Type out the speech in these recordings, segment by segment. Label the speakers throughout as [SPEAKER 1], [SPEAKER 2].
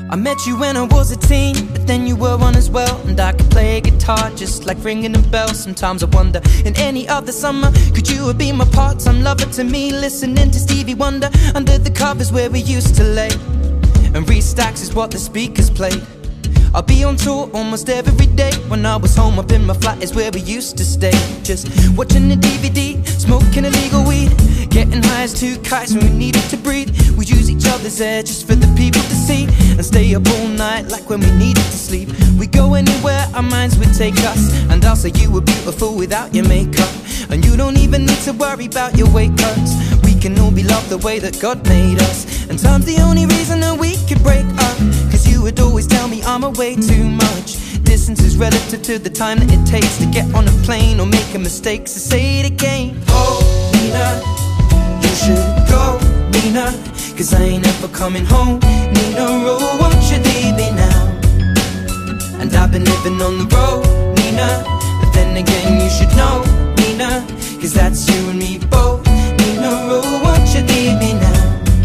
[SPEAKER 1] I met you when I was a teen, but then you were one as well. And I could play a guitar just like ringing a bell. Sometimes I wonder, in any other summer, could you have been my part-time lover to me? Listening to Stevie Wonder under the covers where we used to lay, and Restacks is what the speakers played. I'll be on tour almost every day. When I was home up in my flat is where we used to stay, just watching the DVD, smoking illegal weed, getting high as two kites when we needed to breathe. We'd use each other's air just for the people to see, and stay up all night like when we needed to sleep. We'd go anywhere our minds would take us, and I'll say you were beautiful without your makeup, and you don't even need to worry about your weight cuts. We can all be loved the way that God made us, and time's the only reason that we could break up. Cause you would always tell me I'm away too much. Distance is relative to the time that it takes to get on a plane or make a mistake, so say it again. Oh, Nina, you should go, Nina, cause I ain't ever coming home. Nina, oh, won't you leave me now? And I've been living on the road, Nina, but then again you should know, Nina, cause that's you and me both. Nina, oh, won't you leave me now?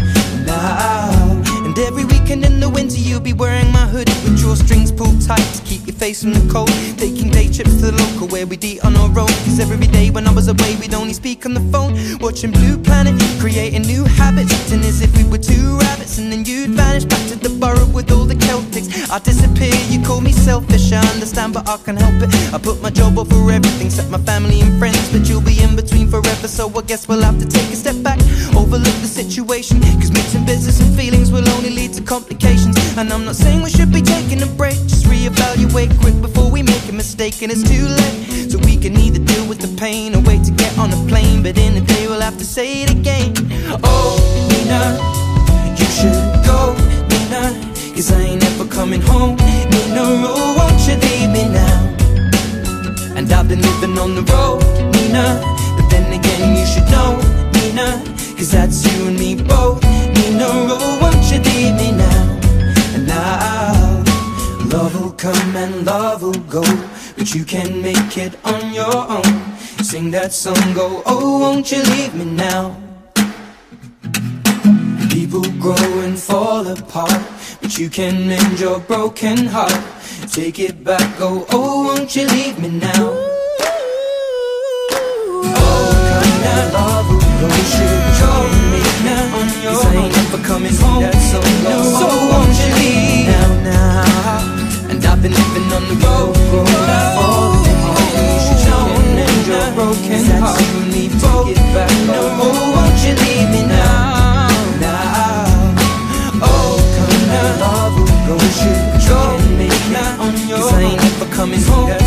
[SPEAKER 1] And every weekend in the winter you'll be wearing my hoodie with drawstrings pulled tight to keep your face from the cold, taking day trips to the local where we'd eat on our own. Cause every day when I was away we'd only speak on the phone, watching Blue Planet, creating new habits, acting as if we were two rabbits. And then you'd vanish back to the borough with all the Celtics. I'd disappear, you call me selfish, I understand but I can't help it. I put my job over everything except my family and friends, but you'll be in between forever, so I guess we'll have to take a step back, overlook the situation, cause mixing business and feelings will only lead to complications. And I'm not saying we should be taking a break, just reevaluate quick before we make a mistake and it's too late. So we can either deal with the pain or wait to get on a plane, but in a day we'll have to say it again. Oh, Nina, you should go, Nina, cause I ain't ever coming home. Nina, oh, won't you leave me now? And I've been living on the road, Nina, but then again you should know, Nina, cause that's you and me both. Nina, oh, won't you leave me now? And now, love will come and love will go, but you can make it on your own. Sing that song, go, oh, won't you leave me now? People grow and fall apart, but you can mend your broken heart. Take it back, go, oh, won't you leave me now? Oh, come now, love will go, you should go me now on your own. 'Cause I ain't never coming home, that song goes, so won't you leave now? And I've been living on the road, all the time. You should go and mend your broken heart. You and me both, take it back, no, oh, won't you leave me now? Oh, come now, love will go, you should go me now on your own. 'Cause I ain't never coming home.